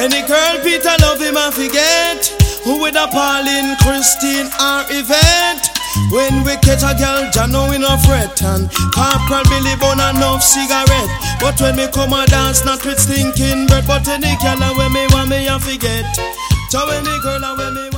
Any girl Peter love him I forget. Who with a Pauline, Christine or Yvette. When we catch a girl, Jah know we no fret. And Corporal Billy burn enough cigarette. But when me come a dance, not with stinking breath. But any girl when me want me I forget. So any girl when me